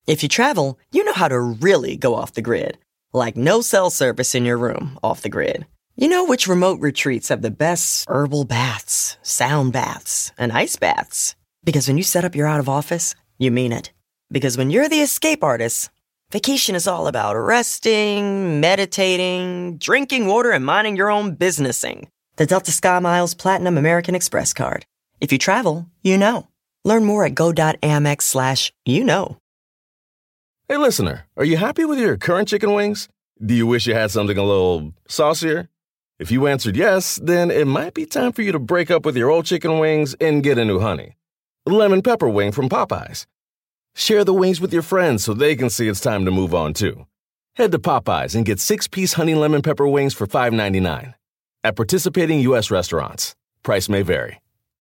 If you travel, you know how to really go off the grid. Like no cell service in your room, off the grid. You know which remote retreats have the best herbal baths, sound baths, and ice baths. Because when you set up your out of office, you mean it. Because when you're the escape artist, vacation is all about resting, meditating, drinking water, and minding your own businessing. The Delta SkyMiles Platinum American Express card. If you travel, you know. Learn more at go.amex/you-know. Hey, listener, are you happy with your current chicken wings? Do you wish you had something a little saucier? If you answered yes, then it might be time for you to break up with your old chicken wings and get a new honey. Lemon pepper wing from Popeyes. Share the wings with your friends so they can see it's time to move on, too. Head to Popeyes and get 6-piece honey lemon pepper wings for $5.99. At participating U.S. restaurants. Price may vary.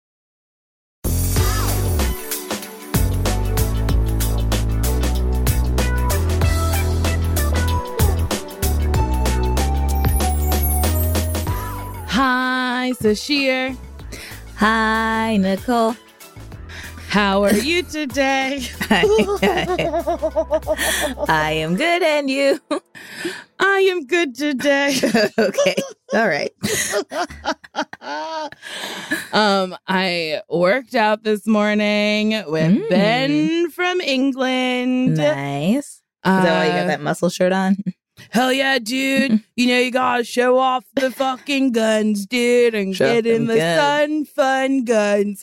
Hi, Sashir. Hi, Nicole. How are you today? I am good, and you? I am good today. Okay. All right. I worked out this morning with Ben from England. Nice. Is that why you got that muscle shirt on? Hell yeah, dude. You know, you gotta show off the fucking guns, dude, and get in the sun fun guns.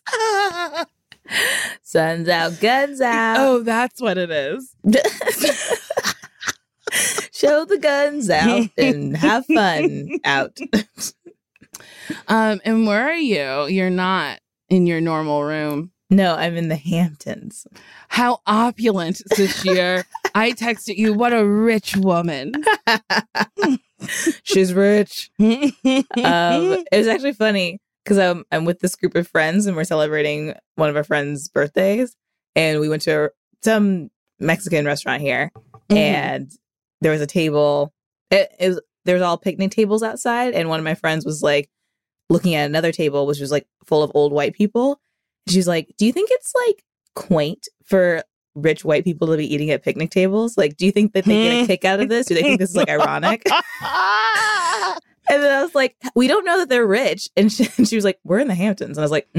Sun's out, guns out. Oh, that's what it is. Show the guns out and have fun out. And where are you? You're not in your normal room. No, I'm in the Hamptons. How opulent this year. I texted you, what a rich woman. She's rich. It was actually funny because I'm with this group of friends and we're celebrating one of our friends' birthdays. And we went to some Mexican restaurant here. And there was a table. There was all picnic tables outside. And one of my friends was like looking at another table, which was like full of old white people. She was like, do you think it's like quaint for rich white people to be eating at picnic tables? Like, do you think that they get a kick out of this? Do they think this is like ironic? And then I was like, we don't know that they're rich. And she was like, we're in the Hamptons. And I was like,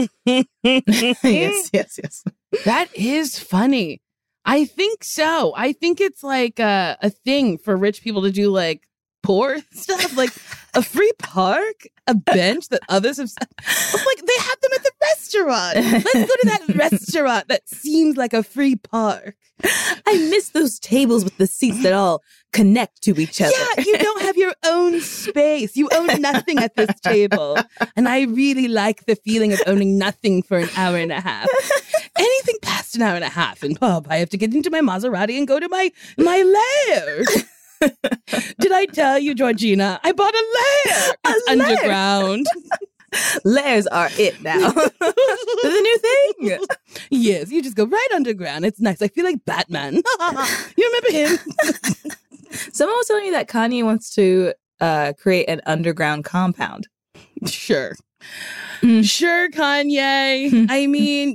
yes. That is funny. I think so. I think it's like a thing for rich people to do like poor stuff, like a free park, a bench that others have. Like they have them at the restaurant. Let's go to that restaurant that seems like a free park. I miss those tables with the seats that all connect to each other. Yeah, you don't have your own space. You own nothing at this table. And I really like the feeling of owning nothing for an hour and a half. Anything past an hour and a half in pub, I have to get into my Maserati and go to my lair. Did I tell you, Georgina? I bought a lair. It's underground. Lairs are it now. The new thing. Yes, you just go right underground. It's nice. I feel like Batman. You remember him? Someone was telling me that Kanye wants to create an underground compound. Sure. Sure, Kanye. I mean,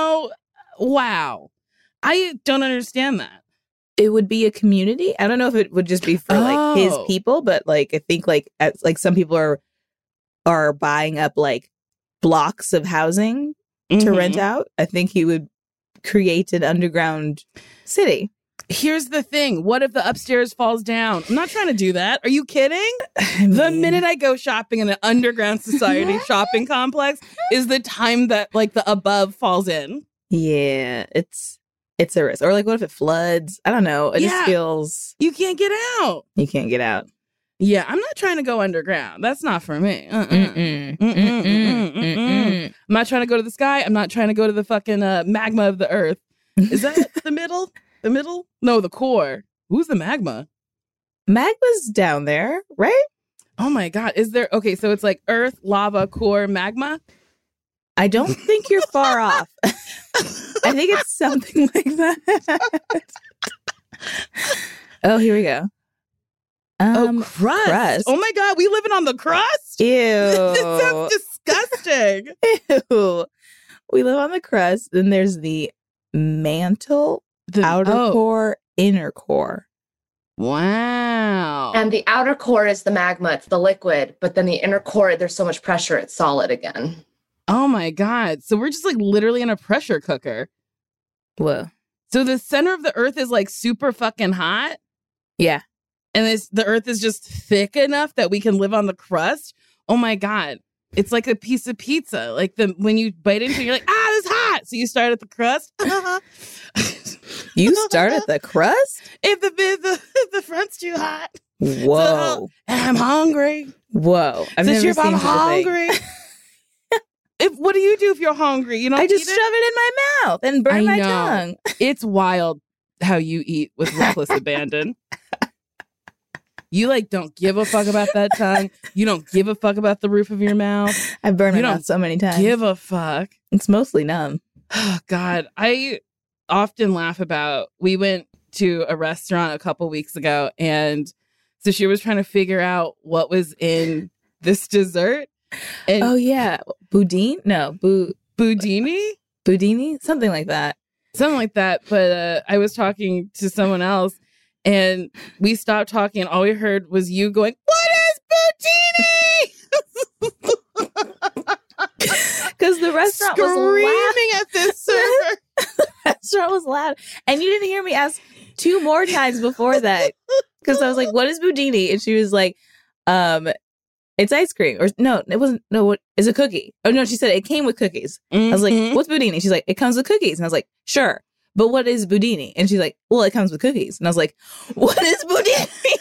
wow. I don't understand that. It would be a community. I don't know if it would just be for like his people, but like I think like some people are buying up like blocks of housing to rent out. I think he would create an underground city. Here's the thing. What if the upstairs falls down? I'm not trying to do that. Are you kidding? The minute I go shopping in an underground society shopping complex is the time that like the above falls in. Yeah, it's a risk. Or like, what if it floods? I don't know. It just feels... You can't get out. You can't get out. Yeah, I'm not trying to go underground. That's not for me. I'm not trying to go to the sky. I'm not trying to go to the fucking magma of the earth. Is that the middle? The middle? No, the core. Who's the magma? Magma's down there, right? Oh my God. Is there... Okay, so it's like earth, lava, core, magma? I don't think you're far off. I think it's something like that. Oh, here we go. Crust. Oh my God, we living on the crust? Ew. This sounds disgusting. Ew. We live on the crust. Then there's the mantle. outer core, inner core. Wow. And the outer core is the magma, it's the liquid, but then the inner core, there's so much pressure, it's solid again. Oh my God. So we're just like literally in a pressure cooker. Whoa. So the center of the earth is like super fucking hot. Yeah. And the earth is just thick enough that we can live on the crust. Oh my God. It's like a piece of pizza. Like when you bite into it, you're like, it's hot. So you start at the crust. You start at the crust? If the front's too hot. Whoa. And I'm hungry. Whoa. I'm hungry. What do you do if you're hungry? You know, I just shove it in my mouth and burn my tongue. It's wild how you eat with reckless abandon. You like don't give a fuck about that tongue. You don't give a fuck about the roof of your mouth. I've burned my mouth so many times. Give a fuck. It's mostly numb. Oh God. I often laugh about, we went to a restaurant a couple weeks ago, and so she was trying to figure out what was in this dessert. And oh yeah. Boudin? No, Boudini? Boudini? Something like that. But I was talking to someone else, and we stopped talking, and all we heard was you going, "What is Boudini?" Because the restaurant was screaming at this server. The restaurant was loud, and you didn't hear me ask 2 more times before that. Because I was like, "What is Boudini?" And she was like, "It's ice cream." Or no, it wasn't. No, what is a cookie? Oh no, she said it came with cookies. I was like, "What's Boudini?" She's like, "It comes with cookies." And I was like, "Sure." But what is Boudini? And she's like, well, it comes with cookies. And I was like, what is Boudini?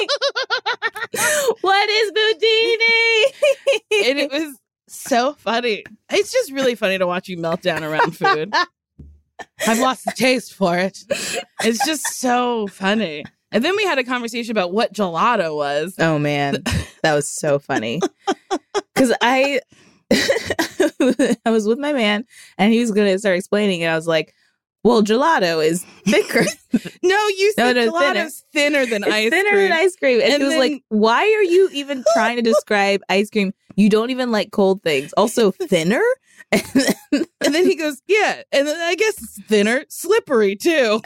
What is Boudini? And it was so funny. It's just really funny to watch you melt down around food. I've lost the taste for it. It's just so funny. And then we had a conversation about what gelato was. Oh, man. That was so funny. Because I was with my man, and he was going to start explaining it. I was like, well, gelato is thicker. No, you said gelato's thinner than ice cream. Thinner than ice cream. And he was like, why are you even trying to describe ice cream? You don't even like cold things. Also thinner? And then he goes, yeah. And then I guess it's thinner, slippery too.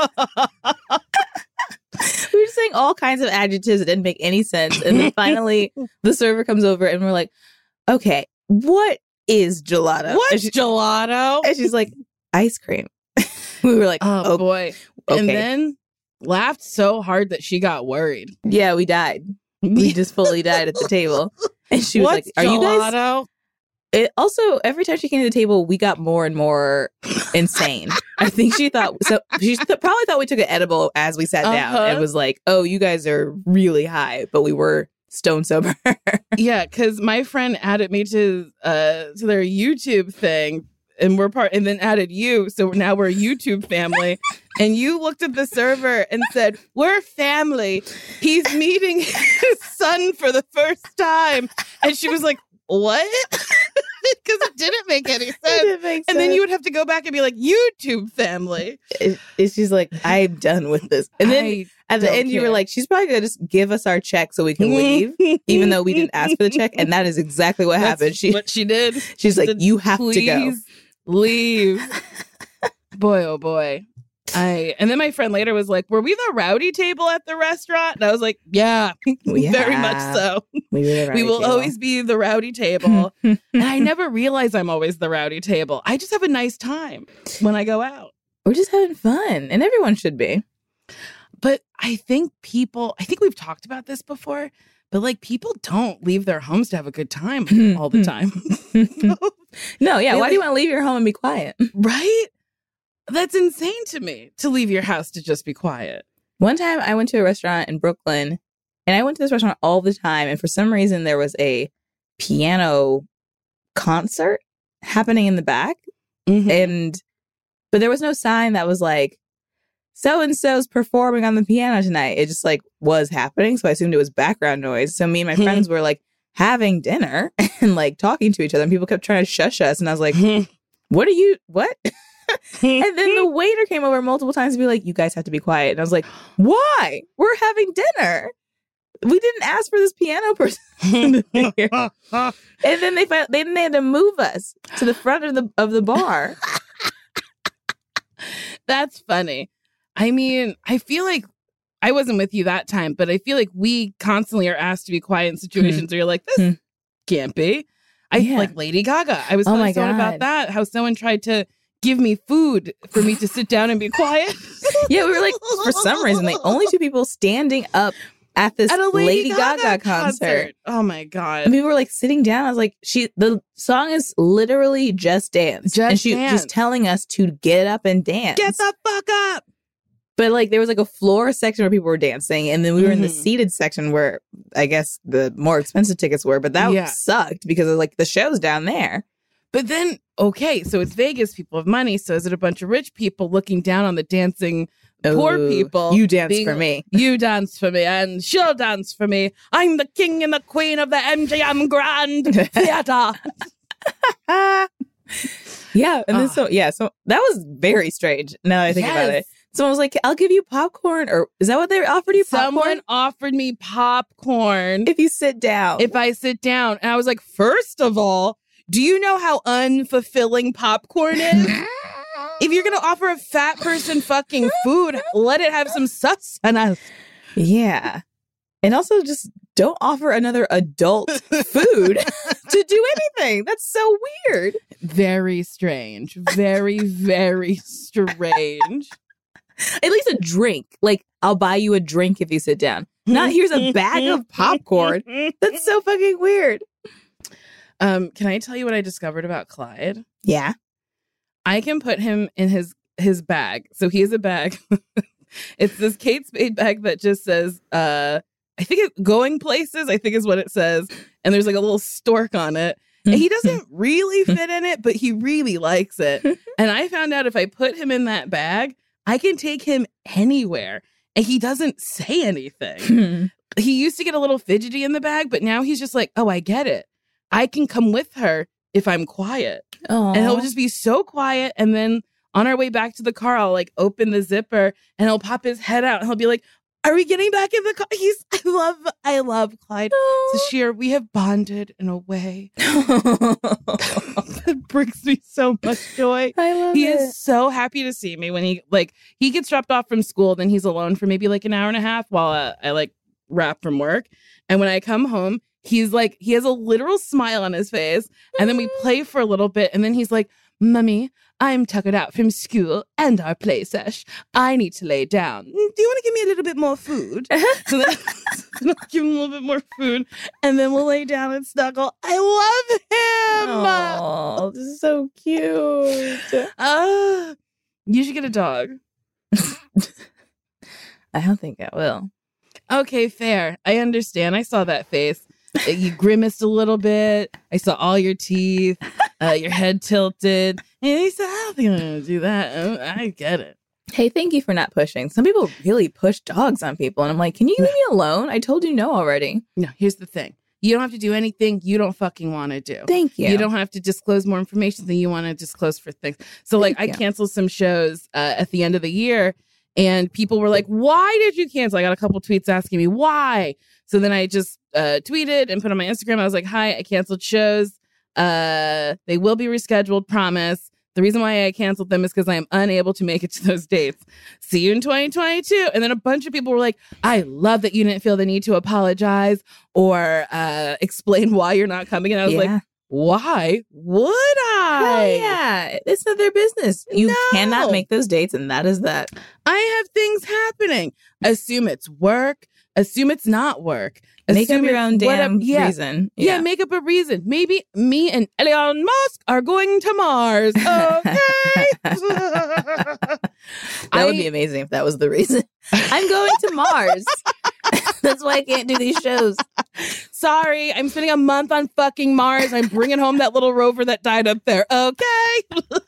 We were just saying all kinds of adjectives that didn't make any sense. And then finally the server comes over and we're like, okay, what is gelato? What's gelato? And she's like, ice cream. We were like, oh boy. Okay. And then laughed so hard that she got worried. Yeah, we died. We just fully died at the table. And she was like, are you guys? It also, every time she came to the table, we got more and more insane. I think she thought, so she probably thought we took an edible as we sat down and was like, oh, you guys are really high, but we were stone sober. Yeah, because my friend added me to their YouTube thing. And and then added you. So now we're a YouTube family. And you looked at the server and said, we're family. He's meeting his son for the first time. And she was like, what? Because it didn't make any sense. And then you would have to go back and be like, YouTube family. She's like, I'm done with this. And then at the end, you were like, she's probably going to just give us our check so we can leave, even though we didn't ask for the check. And that is exactly what happened. What she did. She's like, you have to go. Leave. Boy, oh boy. And then my friend later was like, were we the rowdy table at the restaurant? And I was like, yeah. Very much so. We will always be the rowdy table. And I never realize I'm always the rowdy table. I just have a nice time when I go out. We're just having fun, and everyone should be. But I think we've talked about this before, but like people don't leave their homes to have a good time all the time. No, yeah. Why do you want to leave your home and be quiet? Right? That's insane to me, to leave your house to just be quiet. One time I went to a restaurant in Brooklyn, and I went to this restaurant all the time. And for some reason, there was a piano concert happening in the back. Mm-hmm. But there was no sign that was like, so-and-so's performing on the piano tonight. It just like was happening. So I assumed it was background noise. So me and my friends were like having dinner and like talking to each other. And people kept trying to shush us. And I was like, what? And then the waiter came over multiple times to be like, you guys have to be quiet. And I was like, why? We're having dinner. We didn't ask for this piano person to be here. And then they had to move us to the front of the bar. That's funny. I mean, I feel like I wasn't with you that time, but I feel like we constantly are asked to be quiet in situations where you're like, this can't be. Like Lady Gaga. I was telling someone about that, how someone tried to give me food for me to sit down and be quiet. Yeah, we were like, for some reason, the only two people standing up at this Lady Gaga concert. Oh my God. And we were like sitting down. I was like, the song is literally Just Dance. And she's telling us to get up and dance. Get the fuck up. But like there was like a floor section where people were dancing, and then we were in the seated section where I guess the more expensive tickets were, but that sucked because of like the show's down there. But then, okay, so it's Vegas, people have money, so is it a bunch of rich people looking down on the dancing poor people? You dance for me. You dance for me, and she'll dance for me. I'm the king and the queen of the MGM Grand Theater. Yeah, and then so that was very strange. Now that I think about it. Someone was like, I'll give you popcorn. Or is that what they offered you? Popcorn? Someone offered me popcorn. If you sit down. If I sit down. And I was like, first of all, do you know how unfulfilling popcorn is? If you're going to offer a fat person fucking food, let it have some sustenance. Yeah. And also just don't offer another adult food to do anything. That's so weird. Very strange. Very, very strange. At least a drink. Like, I'll buy you a drink if you sit down. Not here's a bag of popcorn. That's so fucking weird. Can I tell you what I discovered about Clyde? Yeah. I can put him in his bag. So he has a bag. It's this Kate Spade bag that just says, I think it's Going Places, I think is what it says. And there's like a little stork on it. And he doesn't really fit in it, but he really likes it. And I found out if I put him in that bag, I can take him anywhere and he doesn't say anything. He used to get a little fidgety in the bag, but now he's just like, oh, I get it. I can come with her if I'm quiet. Aww. And he'll just be so quiet. And then on our way back to the car, I'll like open the zipper and he'll pop his head out and he'll be like, are we getting back in the car? I love Clyde. Sashir, we have bonded in a way that brings me so much joy. I love He it. is so happy to see me when he gets dropped off from school. Then he's alone for maybe like an hour and a half while I like wrap from work. And when I come home, he's like, he has a literal smile on his face. And then we play for a little bit. And then he's like, Mummy, I'm tuckered out from school and our play sesh. I need to lay down. Do you want to give me a little bit more food? So then I'll give him a little bit more food. And then we'll lay down and snuggle. I love him. Oh, this is so cute. You should get a dog. I don't think I will. Okay, fair. I understand. I saw that face. You grimaced a little bit. I saw all your teeth, your head tilted. And he said, I don't think I'm going to do that. I get it. Hey, thank you for not pushing. Some people really push dogs on people. And I'm like, can you leave me alone? I told you no already. No, here's the thing. You don't have to do anything you don't fucking want to do. Thank you. You don't have to disclose more information than you want to disclose for things. So like I canceled some shows at the end of the year and people were like, why did you cancel? I got a couple tweets asking me why. So then I just tweeted and put on my Instagram. I was like, hi, I canceled shows. They will be rescheduled, promise. The reason why I canceled them is because I am unable to make it to those dates. See you in 2022. And then a bunch of people were like, I love that you didn't feel the need to apologize or explain why you're not coming. And I was like, why would I? Hell yeah. It's not their business. You cannot make those dates, and that is that. I have things happening. Assume it's work. Assume it's not work. Make up your own damn reason. Yeah, make up a reason. Maybe me and Elon Musk are going to Mars. Okay. That would be amazing if that was the reason. I'm going to Mars. That's why I can't do these shows. Sorry, I'm spending a month on fucking Mars. I'm bringing home that little rover that died up there. Okay.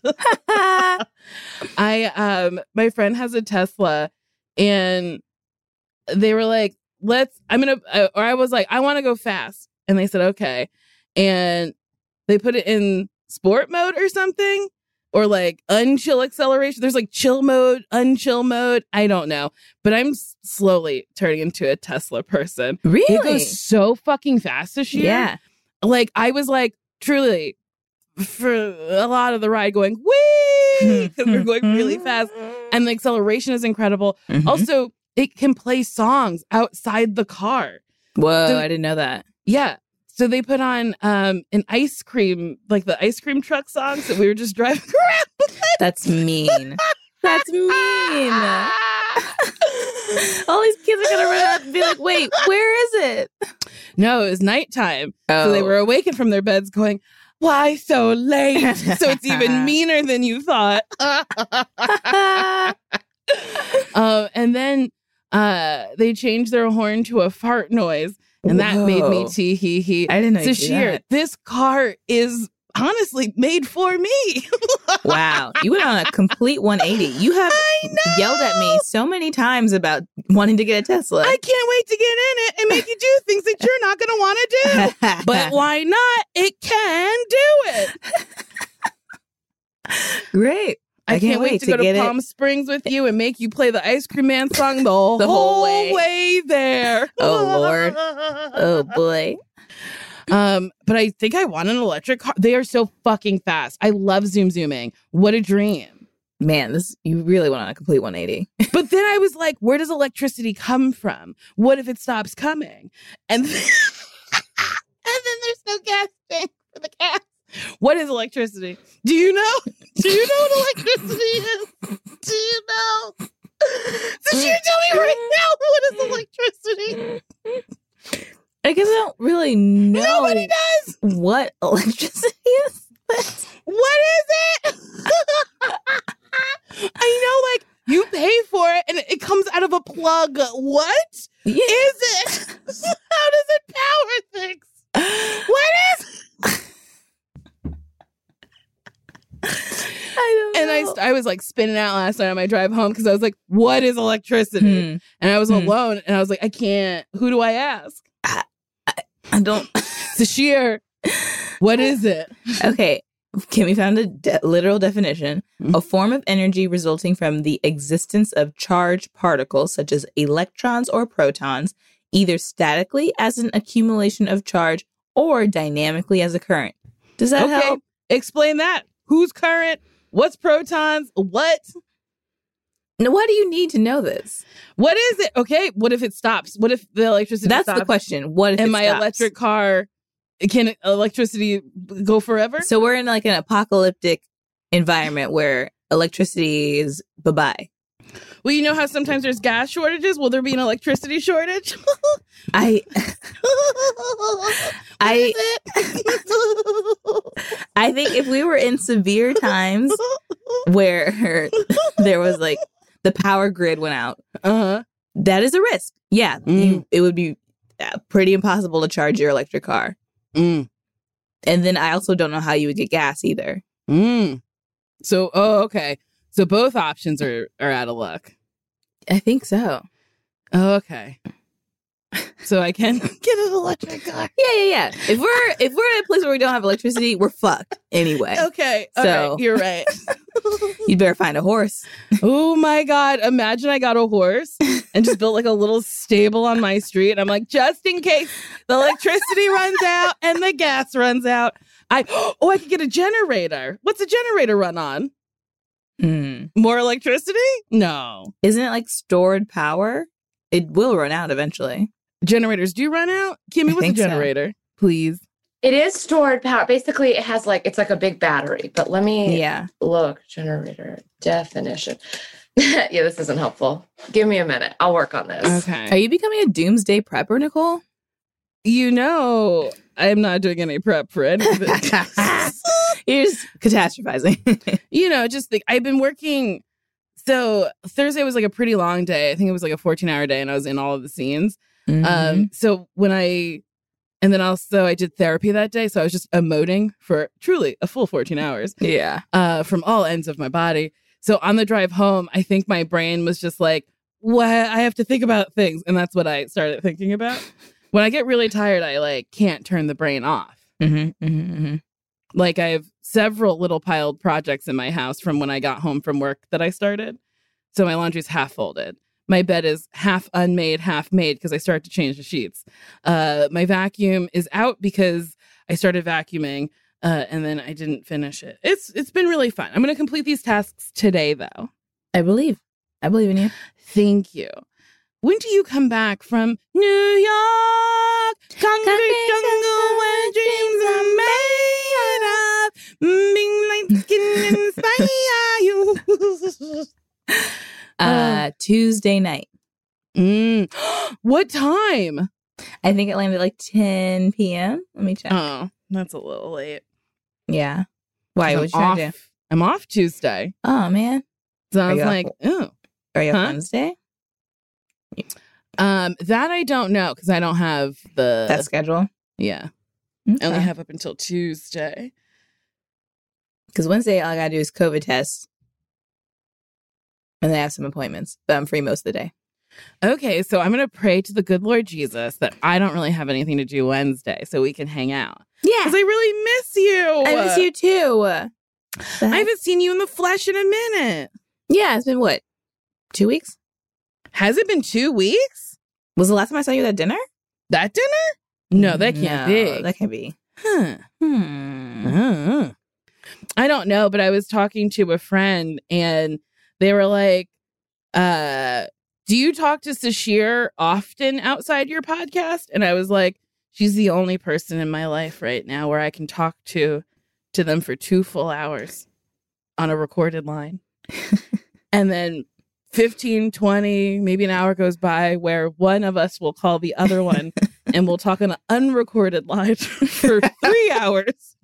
My friend has a Tesla and they were like, I was like, I want to go fast. And they said, okay. And they put it in sport mode or something, or like unchill acceleration. There's like chill mode, unchill mode. I don't know. But I'm slowly turning into a Tesla person. Really? It goes so fucking fast this year. Yeah. Like I was like, truly, for a lot of the ride going, wee! because we're going really fast. And the acceleration is incredible. Also, it can play songs outside the car. Whoa, So- I didn't know that. Yeah. So they put on an ice cream, like the ice cream truck songs that we were just driving around with. That's mean. That's mean. All these kids are gonna run out and be like, "Wait, where is it?" No, it was nighttime. So they were awakened from their beds going, why so late? So it's even meaner than you thought. And then they changed their horn to a fart noise. And that made me tee hee hee. I didn't know you could do Sashir, that. this car is honestly made for me. Wow, you went on a complete 180. You have yelled at me so many times about wanting to get a Tesla. I can't wait to get in it and make you do things that you're not going to want to do. But why not? It can do it. Great. I can't wait to go to get Palm Springs with you and make you play the Ice Cream Man song the whole way there. Oh, Lord. Oh, boy. But I think I want an electric car. They are so fucking fast. I love zooming. What a dream. Man, you really went on a complete 180. But then I was like, where does electricity come from? What if it stops coming? And then, and then there's no gas tank for the gas. What is electricity? Do you know? Do you know what electricity is? Do you know? So you tell me right now, what is electricity? I guess I don't really know. Nobody does. What electricity is. What is it? I know, like, you pay for it and it comes out of a plug. What is it? How does it power things? What is it? I don't know. And I was like spinning out last night on my drive home because I was like, what is electricity? And I was alone and I was like, I can't. Who do I ask? I don't. Sashir, what is it? Okay. Kimmy found a literal definition. A form of energy resulting from the existence of charged particles such as electrons or protons, either statically as an accumulation of charge or dynamically as a current. Does that help? Explain that. Who's current? What's protons? What? Now, why do you need to know this? What is it? Okay, what if it stops? What if the electricity That's stops? the question. What if And it my stops? electric car, can electricity go forever? So we're in like an apocalyptic environment where electricity is bye-bye. Well, you know how sometimes there's gas shortages? Will there be an electricity shortage? I think if we were in severe times where there was like the power grid went out, that is a risk. Yeah, it would be pretty impossible to charge your electric car. And then I also don't know how you would get gas either. So, okay. So both options are out of luck. I think so. Oh, okay. So I can get an electric car. Yeah. If we're in a place where we don't have electricity, we're fucked anyway. Okay. So You're right. You'd better find a horse. Oh my God. Imagine I got a horse and just built like a little stable on my street. And I'm like, just in case the electricity runs out and the gas runs out. I could get a generator. What's a generator run on? More electricity? No. Isn't it like stored power? It will run out eventually. Generators do run out? Kimmy, what's a generator? So. Please. It is stored power. Basically, it has it's like a big battery. But let me look. Generator definition. Yeah, this isn't helpful. Give me a minute. I'll work on this. Okay. Are you becoming a doomsday prepper, Nicole? You know, I'm not doing any prep for anything. You're just catastrophizing. You know, just think I've been working. So Thursday was like a pretty long day. I think it was like a 14-hour day and I was in all of the scenes. So and then also I did therapy that day. So I was just emoting for truly a full 14 hours. Yeah. From all ends of my body. So on the drive home, I think my brain was just like, what? I have to think about things. And that's what I started thinking about. When I get really tired, I can't turn the brain off. Like I have several little piled projects in my house from when I got home from work that I started. So my laundry's half folded. My bed is half unmade, half made because I started to change the sheets. My vacuum is out because I started vacuuming. And then I didn't finish it. It's been really fun. I'm going to complete these tasks today, though. I believe in you. Thank you. When do you come back from New York? Concrete jungle where dreams are made of. Being light skin inspire you. Tuesday night. What time? I think it landed like 10 p.m. Let me check. Oh, that's a little late. Yeah. Why? What you trying to do? I'm off Tuesday. Oh, man. So I was like, oh. Are you off Wednesday? That I don't know because I don't have that schedule. Yeah. Okay. I only have up until Tuesday. Because Wednesday, all I got to do is COVID test. And then I have some appointments, but I'm free most of the day. Okay, so I'm going to pray to the good Lord Jesus that I don't really have anything to do Wednesday so we can hang out. Yeah. Because I really miss you. I miss you too. I haven't seen you in the flesh in a minute. Yeah, it's been what? 2 weeks? Has it been 2 weeks? Was the last time I saw you at dinner? That dinner? No, that can't be. That can't be. Huh. I don't know, but I was talking to a friend and they were like, do you talk to Sashir often outside your podcast? And I was like, she's the only person in my life right now where I can talk to them for 2 full hours on a recorded line. And then 15, 20, maybe an hour goes by where one of us will call the other one and we'll talk on an unrecorded line for 3 hours.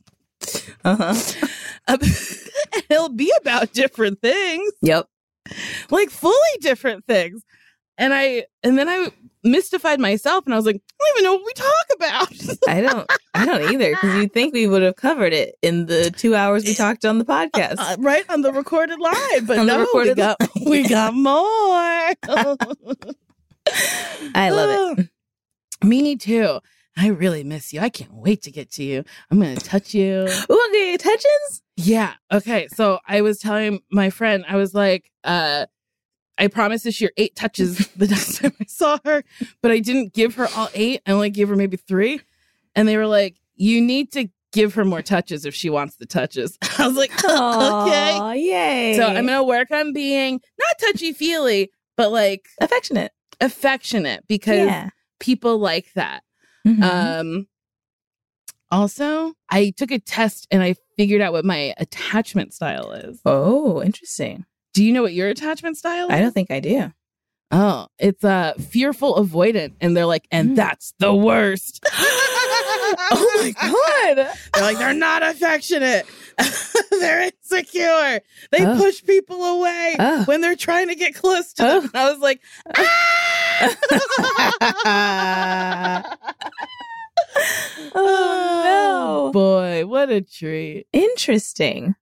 It'll be about different things. Yep. Like fully different things. And then I mystified myself and I was like, I don't even know what we talk about. I don't either, because you'd think we would have covered it in the 2 hours we talked on the podcast. Right, on the recorded line. But no, we got more. I love it. Me too. I really miss you. I can't wait to get to you. I'm going to touch you. Ooh, okay, touches? Yeah. Okay. So I was telling my friend, I was like, I promised this year 8 touches the next time I saw her, but I didn't give her all 8. I only gave her maybe 3. And they were like, you need to give her more touches if she wants the touches. I was like, okay. Yay. So I'm going to work on being not touchy-feely, but like affectionate because people like that. Mm-hmm. Also, I took a test and I figured out what my attachment style is. Oh, interesting. Do you know what your attachment style is? I don't think I do. Oh, it's fearful avoidant. And they're like, and that's the worst. Oh my God. They're like, they're not affectionate. They're insecure. They push people away when they're trying to get close to them. I was like, oh no. Boy, what a treat. Interesting.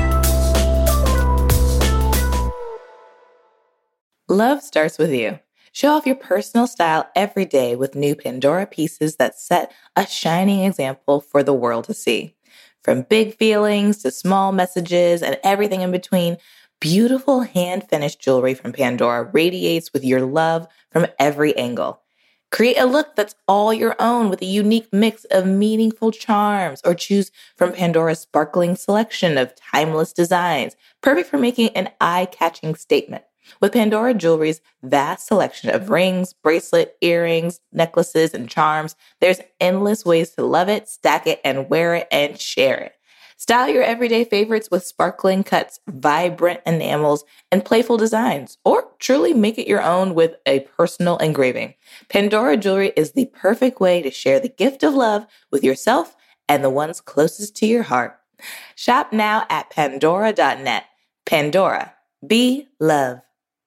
Love starts with you. Show off your personal style every day with new Pandora pieces that set a shining example for the world to see. From big feelings to small messages and everything in between, beautiful hand-finished jewelry from Pandora radiates with your love from every angle. Create a look that's all your own with a unique mix of meaningful charms, or choose from Pandora's sparkling selection of timeless designs, perfect for making an eye-catching statement. With Pandora Jewelry's vast selection of rings, bracelet, earrings, necklaces, and charms, there's endless ways to love it, stack it, and wear it and share it. Style your everyday favorites with sparkling cuts, vibrant enamels, and playful designs, or truly make it your own with a personal engraving. Pandora Jewelry is the perfect way to share the gift of love with yourself and the ones closest to your heart. Shop now at pandora.net. Pandora. Be love.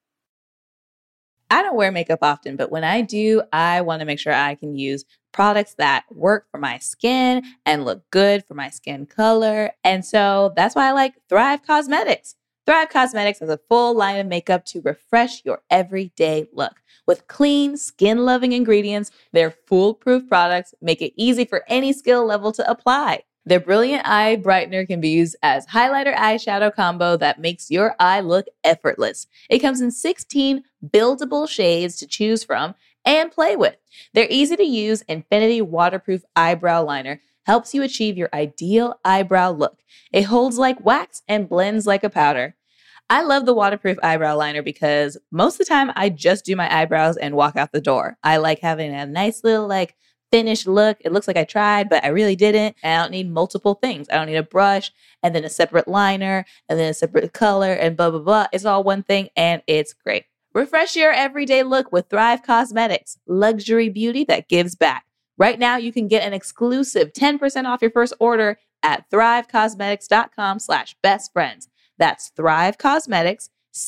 I don't wear makeup often, but when I do, I want to make sure I can use products that work for my skin and look good for my skin color. And so that's why I like Thrive Causemetics. Thrive Causemetics has a full line of makeup to refresh your everyday look. With clean, skin-loving ingredients, their foolproof products make it easy for any skill level to apply. Their Brilliant Eye Brightener can be used as highlighter eyeshadow combo that makes your eye look effortless. It comes in 16 buildable shades to choose from and play with. Their easy-to-use Infinity Waterproof Eyebrow Liner helps you achieve your ideal eyebrow look. It holds like wax and blends like a powder. I love the waterproof eyebrow liner because most of the time I just do my eyebrows and walk out the door. I like having a nice little finished look. It looks like I tried, but I really didn't. And I don't need multiple things. I don't need a brush and then a separate liner and then a separate color and blah, blah, blah. It's all one thing and it's great. Refresh your everyday look with Thrive Causemetics, luxury beauty that gives back. Right now, you can get an exclusive 10% off your first order at thrivecausemetics.com/bestfriends. That's Thrive Causemetics,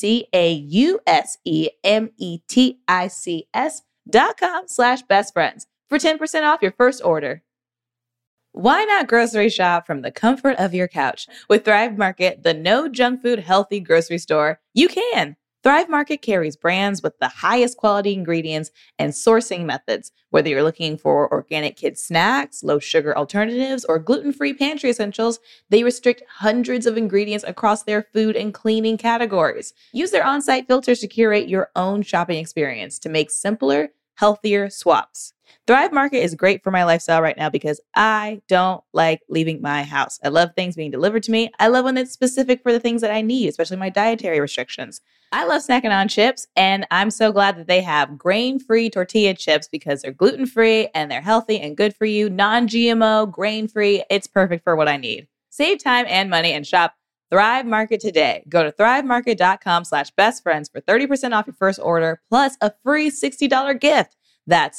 CAUSEMETICS.com/bestfriends for 10% off your first order. Why not grocery shop from the comfort of your couch? With Thrive Market, the no junk food healthy grocery store, you can. Thrive Market carries brands with the highest quality ingredients and sourcing methods. Whether you're looking for organic kids snacks, low sugar alternatives, or gluten-free pantry essentials, they restrict hundreds of ingredients across their food and cleaning categories. Use their on-site filters to curate your own shopping experience to make simpler, healthier swaps. Thrive Market is great for my lifestyle right now because I don't like leaving my house. I love things being delivered to me. I love when it's specific for the things that I need, especially my dietary restrictions. I love snacking on chips, and I'm so glad that they have grain-free tortilla chips because they're gluten-free and they're healthy and good for you, non-GMO, grain-free. It's perfect for what I need. Save time and money and shop Thrive Market today. Go to thrivemarket.com/bestfriends for 30% off your first order plus a free $60 gift. That's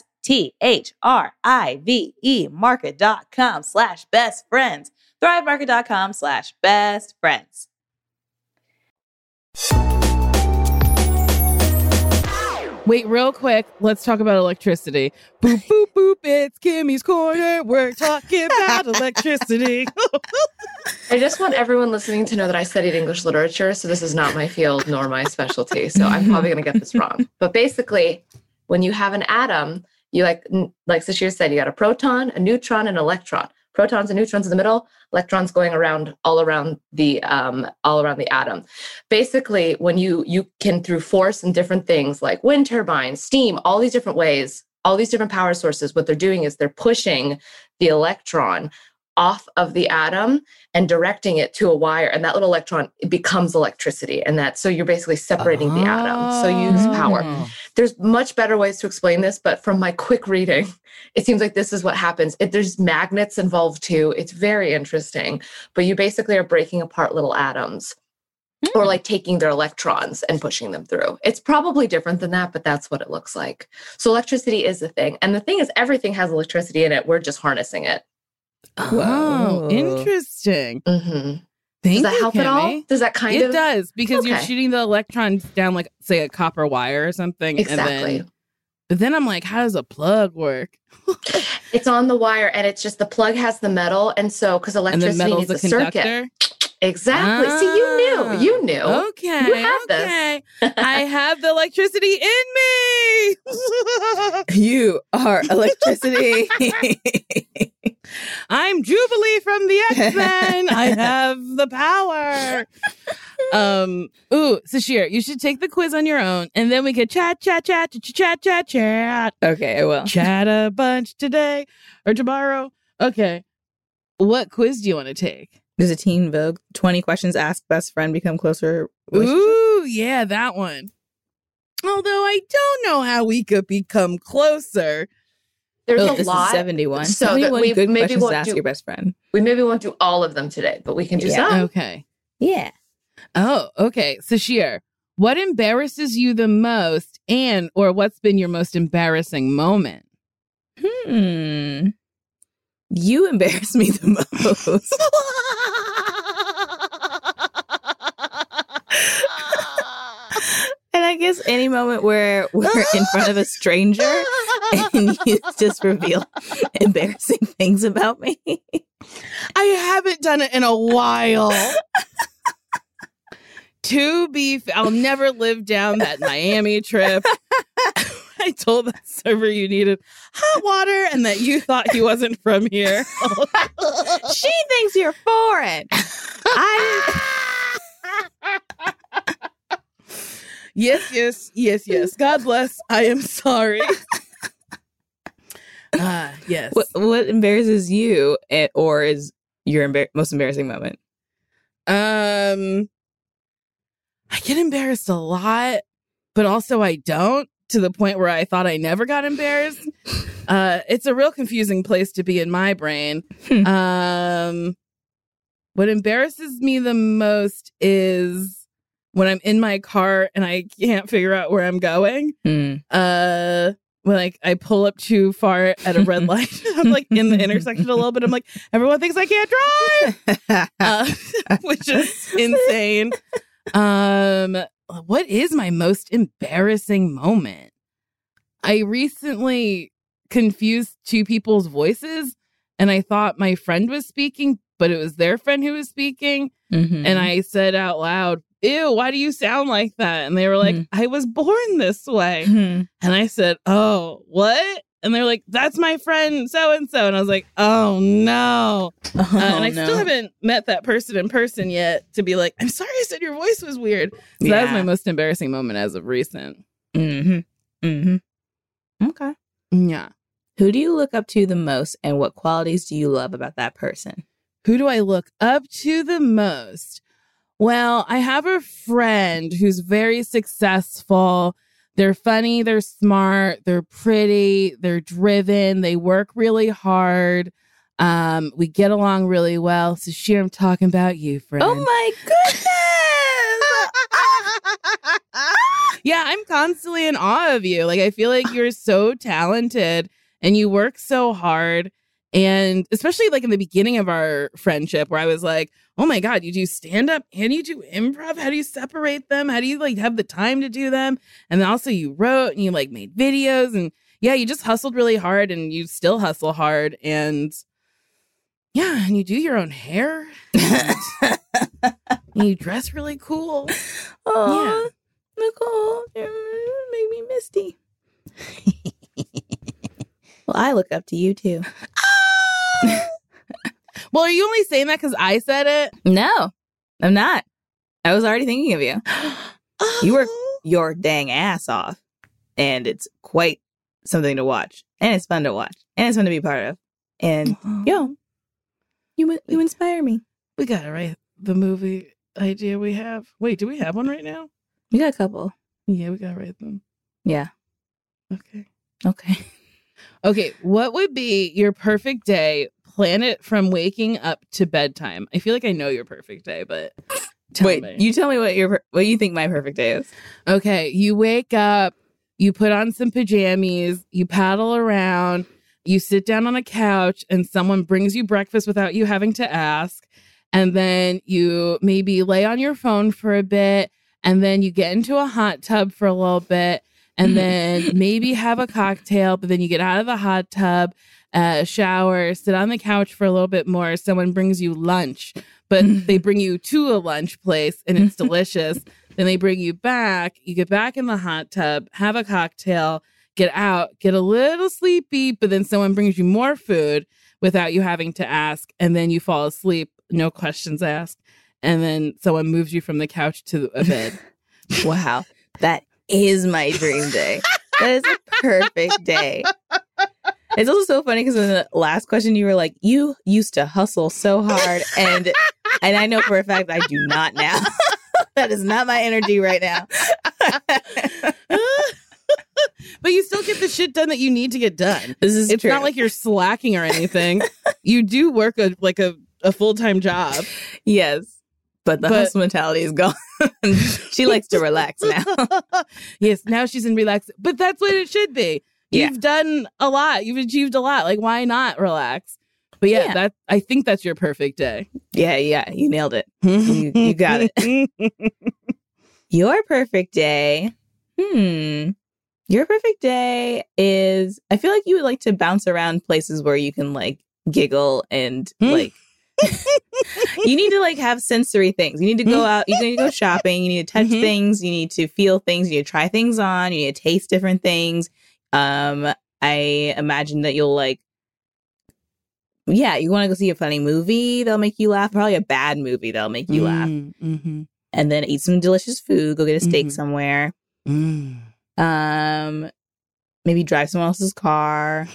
THRIVE market.com/bestfriends. thrivemarket.com/bestfriends. Wait, real quick. Let's talk about electricity. Boop, boop, boop. It's Kimmy's Corner. We're talking about electricity. I just want everyone listening to know that I studied English literature, so this is not my field nor my specialty. So I'm probably going to get this wrong. But basically, when you have an atom, you like Sashir said, you got a proton, a neutron, and an electron. Protons and neutrons in the middle, electrons going all around the atom. Basically, when you can, through force and different things like wind turbines, steam, all these different ways, all these different power sources, what they're doing is they're pushing the electron off of the atom and directing it to a wire, and that little electron, it becomes electricity. And so you're basically separating the atom. So you use power. There's much better ways to explain this, but from my quick reading, it seems like this is what happens. There's magnets involved too. It's very interesting, but you basically are breaking apart little atoms or like taking their electrons and pushing them through. It's probably different than that, but that's what it looks like. So electricity is the thing. And the thing is, everything has electricity in it. We're just harnessing it. Oh, interesting. Mm-hmm. Does that help at all? Does that kind of? It does, because you're shooting the electrons down, like, say, a copper wire or something. Exactly. But then I'm like, how does a plug work? It's on the wire, and it's just the plug has the metal, and so because electricity needs a circuit. Exactly. See, you knew. Okay. You have this. I have the electricity in me. You are electricity. I'm Jubilee from the X-Men. I have the power. Sashir, you should take the quiz on your own, and then we could chat. Okay, I will. Chat a bunch today or tomorrow. Okay. What quiz do you want to take? There's a Teen Vogue 20 questions asked best friend become closer. Ooh, yeah, that one. Although I don't know how we could become closer. There's a this lot. Is 71. So 71 we good maybe questions won't to ask your best friend. We maybe won't do all of them today, but we can do some. Okay. Yeah. Oh, okay. Sashir, what embarrasses you the most, and or what's been your most embarrassing moment? You embarrass me the most. And I guess any moment where we're in front of a stranger and you just reveal embarrassing things about me. I haven't done it in a while. I'll never live down that Miami trip. I told that server you needed hot water and that you thought he wasn't from here. She thinks you're foreign. Yes. God bless. I am sorry. Yes. What embarrasses you, or is your most embarrassing moment? I get embarrassed a lot, but also I don't, to the point where I thought I never got embarrassed. It's a real confusing place to be in my brain. What embarrasses me the most is when I'm in my car and I can't figure out where I'm going. When like I pull up too far at a red light, I'm like in the intersection a little bit. I'm like, everyone thinks I can't drive, which is insane. What is my most embarrassing moment? I recently confused two people's voices, and I thought my friend was speaking, but it was their friend who was speaking. And I said out loud, "Ew, why do you sound like that?" And they were like, "I was born this way." And I said, "Oh, what?" And they're like, "That's my friend so-and-so." And I was like, "Oh, no." And I still haven't met that person in person yet to be like, "I'm sorry I said your voice was weird." So that was my most embarrassing moment as of recent. Okay. Yeah. Who do you look up to the most, and what qualities do you love about that person? Who do I look up to the most? Well, I have a friend who's very successful. They're funny, they're smart, they're pretty, they're driven, they work really hard. We get along really well. So Sheer, I'm talking about you, friend. Oh my goodness! Yeah, I'm constantly in awe of you. Like, I feel like you're so talented and you work so hard. And especially like in the beginning of our friendship where I was like, oh my God, you do stand up and you do improv. How do you separate them? How do you like have the time to do them? And then also you wrote and you like made videos, and yeah, you just hustled really hard and you still hustle hard. And yeah, and you do your own hair. And you dress really cool. Oh, yeah. Nicole, you make me misty. Well, I look up to you too. Well, are you only saying that because I said it? No, I'm not. I was already thinking of you. You work your dang ass off, and it's quite something to watch, and it's fun to watch, and it's fun to be part of. And you inspire me. We gotta write the movie idea we have. Wait, do we have one right now? We got a couple. Yeah, we gotta write them. Yeah. Okay. Okay, what would be your perfect day? Plan it from waking up to bedtime. I feel like I know your perfect day, but wait, you tell me what you think my perfect day is. Okay, you wake up, you put on some pajamas, you paddle around, you sit down on a couch, and someone brings you breakfast without you having to ask. And then you maybe lay on your phone for a bit, and then you get into a hot tub for a little bit, and then maybe have a cocktail, but then you get out of the hot tub, shower, sit on the couch for a little bit more. Someone brings you lunch, but they bring you to a lunch place and it's delicious. Then they bring you back. You get back in the hot tub, have a cocktail, get out, get a little sleepy, but then someone brings you more food without you having to ask. And then you fall asleep, no questions asked. And then someone moves you from the couch to a bed. Wow. That is my dream day. That is a perfect day. It's also so funny because in the last question you were like, you used to hustle so hard, and I know for a fact I do not now. That is not my energy right now. But you still get the shit done that you need to get done. It's true. Not like you're slacking or anything. You do work a full-time job. Yes. But the hustle mentality is gone. She likes to relax now. Yes, now she's in relax. But that's what it should be. You've done a lot. You've achieved a lot. Like, why not relax? But yeah, I think that's your perfect day. Yeah. You nailed it. You got it. Your perfect day. Your perfect day is, I feel like you would like to bounce around places where you can like giggle and like, you need to like have sensory things. You need to go out, you need to go shopping, you need to touch things, you need to feel things, you need to try things on, you need to taste different things. I imagine that you'll like, you want to go see a funny movie that'll make you laugh, probably a bad movie that'll make you laugh. And then eat some delicious food, go get a steak somewhere. maybe drive someone else's car.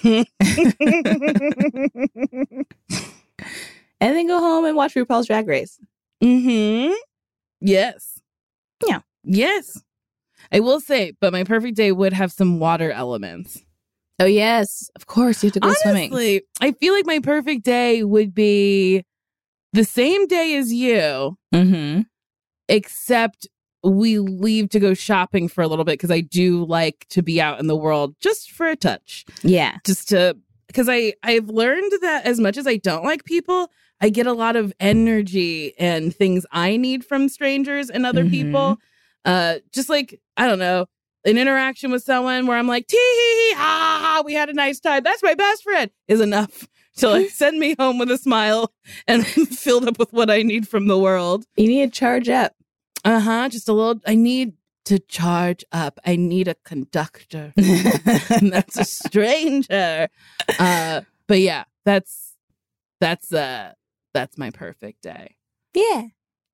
And then go home and watch RuPaul's Drag Race. Mm-hmm. Yes. Yeah. Yes. I will say, but my perfect day would have some water elements. Oh, yes. Of course, you have to go swimming. Honestly, I feel like my perfect day would be the same day as you, except we leave to go shopping for a little bit because I do like to be out in the world just for a touch. Yeah. Just to, because I've learned that as much as I don't like people, I get a lot of energy and things I need from strangers and other people. Just like, I don't know, an interaction with someone where I'm like, tee hee hee, ha ha, we had a nice time. That's my best friend is enough to like send me home with a smile and filled up with what I need from the world. You need to charge up. Just a little, I need to charge up. I need a conductor. And that's a stranger. But yeah, that's my perfect day. Yeah.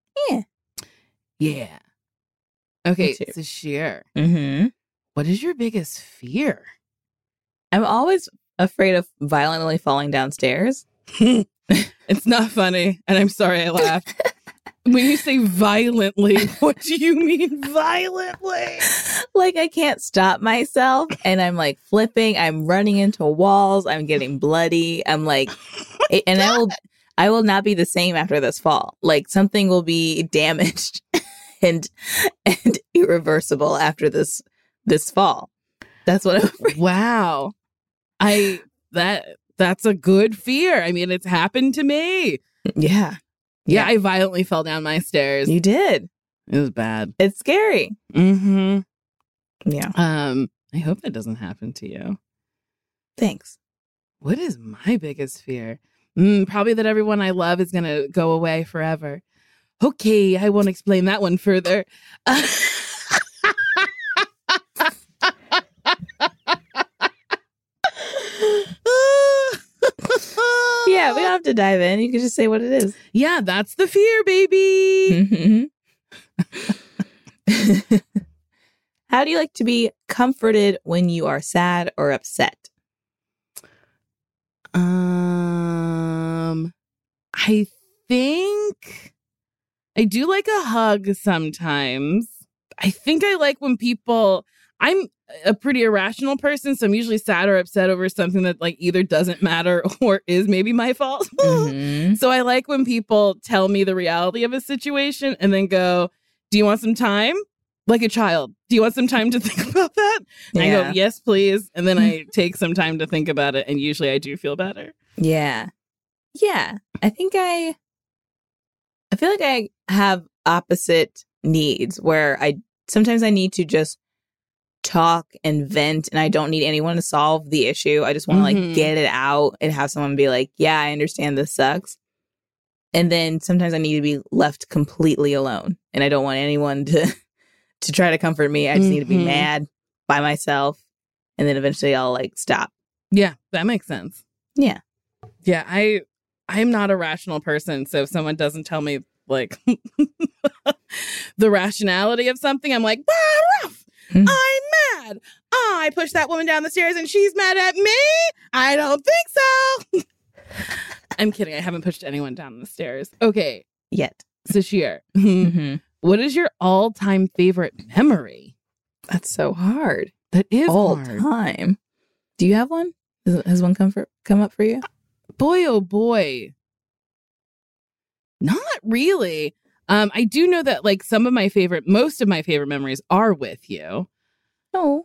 Yeah. Okay, Me too. Sashir, Mm-hmm. what is your biggest fear? I'm always afraid of violently falling downstairs. It's not funny, and I'm sorry I laughed. When you say violently, what do you mean violently? Like I can't stop myself and I'm like flipping, I'm running into walls, I'm getting bloody. I'm like and I will not be the same after this fall. Like something will be damaged and irreversible after this fall. That's what I'm afraid. Wow. That's a good fear. I mean, it's happened to me. Yeah. Yeah, I violently fell down my stairs. You did. It was bad. It's scary. Mm-hmm. Yeah. I hope that doesn't happen to you. Thanks. What is my biggest fear? Probably that everyone I love is going to go away forever. Okay, I won't explain that one further. Yeah, we don't have to dive in. You can just say what it is. Yeah, that's the fear, baby. How do you like to be comforted when you are sad or upset? I think I do like a hug sometimes. I think I like when people, I'm a pretty irrational person, so I'm usually sad or upset over something that like either doesn't matter or is maybe my fault. So I like when people tell me the reality of a situation and then go, do you want some time? Like a child. Do you want some time to think about that? And I go, yes, please. And then I take some time to think about it. And usually I do feel better. Yeah. Yeah. I think I feel like I have opposite needs where sometimes I need to just talk and vent and I don't need anyone to solve the issue. I just want to like get it out and have someone be like, yeah, I understand this sucks. And then sometimes I need to be left completely alone and I don't want anyone to try to comfort me. I just need to be mad by myself and then eventually I'll like stop. Yeah, that makes sense. Yeah. Yeah, I'm not a rational person. So if someone doesn't tell me like the rationality of something, I'm like, I'm mad. I pushed that woman down the stairs and she's mad at me. I don't think so. I'm kidding. I haven't pushed anyone down the stairs. Okay. Yet. Sashir, Mm-hmm. what is your all-time favorite memory? That's so hard. That is All hard. time. Do you have one? Has one come up for you? Boy, oh boy. Not really. I do know that like most of my favorite memories are with you. No.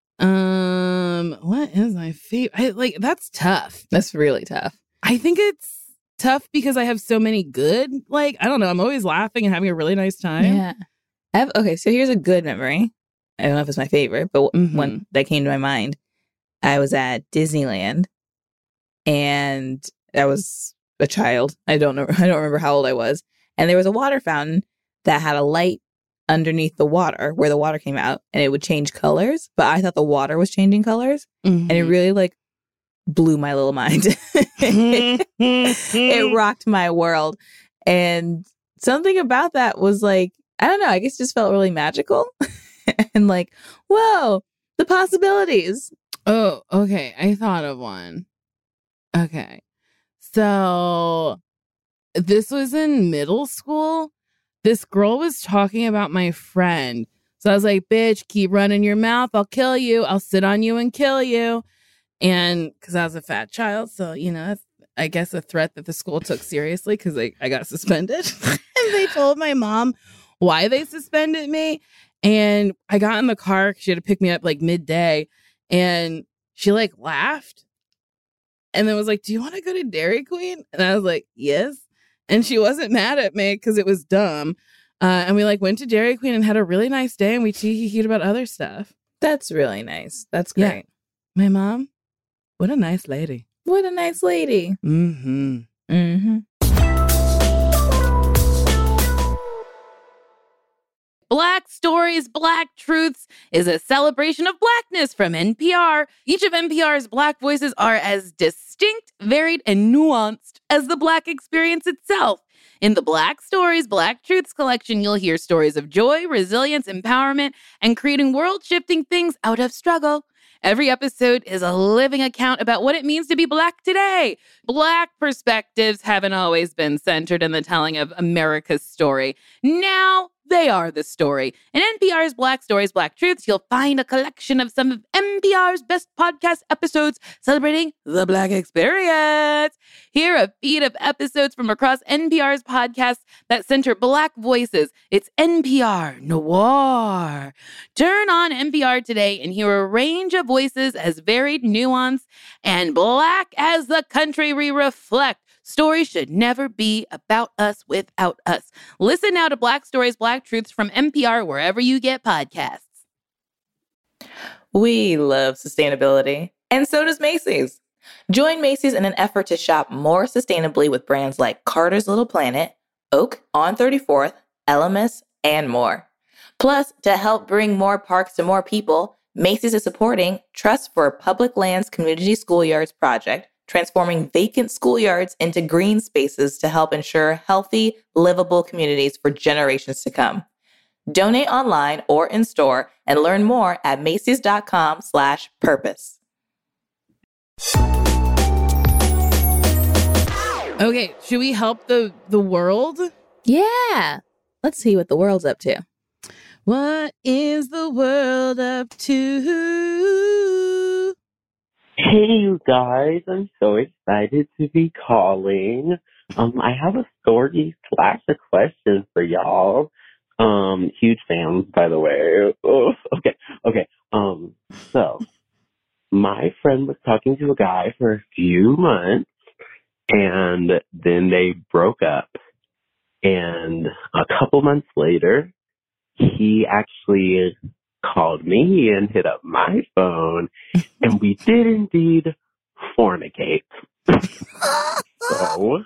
What is my favorite? That's tough. That's really tough. I think it's tough because I have so many good, I don't know, I'm always laughing and having a really nice time. Yeah. Okay, so here's a good memory. I don't know if it's my favorite, but one that came to my mind. I was at Disneyland and I was a child. I don't remember how old I was. And there was a water fountain that had a light underneath the water where the water came out and it would change colors. But I thought the water was changing colors. And it really blew my little mind. It rocked my world. And something about that was I don't know, I guess it just felt really magical. And whoa, the possibilities. Oh, okay. I thought of one. Okay. So this was in middle school. This girl was talking about my friend. So I was like, bitch, keep running your mouth. I'll kill you. I'll sit on you and kill you. And because I was a fat child. So, you know, that's, I guess, a threat that the school took seriously because I got suspended. And they told my mom why they suspended me. And I got in the car because she had to pick me up like midday. And she like laughed and then was like, do you want to go to Dairy Queen? And I was like, yes. And she wasn't mad at me because it was dumb. And we like went to Dairy Queen and had a really nice day. And we tee-hee-heed about other stuff. That's really nice. That's great. Yeah. My mom, what a nice lady. What a nice lady. Mm-hmm. Mm-hmm. Black Stories, Black Truths is a celebration of Blackness from NPR. Each of NPR's Black voices are as distinct, varied, and nuanced as the Black experience itself. In the Black Stories, Black Truths collection, you'll hear stories of joy, resilience, empowerment, and creating world-shifting things out of struggle. Every episode is a living account about what it means to be Black today. Black perspectives haven't always been centered in the telling of America's story. Now, they are the story. In NPR's Black Stories, Black Truths, you'll find a collection of some of NPR's best podcast episodes celebrating the Black experience. Hear a feed of episodes from across NPR's podcasts that center Black voices. It's NPR Noir. Turn on NPR today and hear a range of voices as varied, nuanced, and Black as the country we reflect. Stories should never be about us without us. Listen now to Black Stories, Black Truths from NPR wherever you get podcasts. We love sustainability, and so does Macy's. Join Macy's in an effort to shop more sustainably with brands like Carter's Little Planet, Oak on 34th, Elemis, and more. Plus, to help bring more parks to more people, Macy's is supporting Trust for Public Lands Community Schoolyards project, transforming vacant schoolyards into green spaces to help ensure healthy, livable communities for generations to come. Donate online or in store and learn more at Macys.com/purpose. Okay, should we help the world? Yeah. Let's see what the world's up to. What is the world up to? Hey, you guys, I'm so excited to be calling. I have a story / a question for y'all. Huge fans, by the way. Oh, okay. So my friend was talking to a guy for a few months, and then they broke up. And a couple months later, he actually called me and hit up my phone, and we did indeed fornicate. So,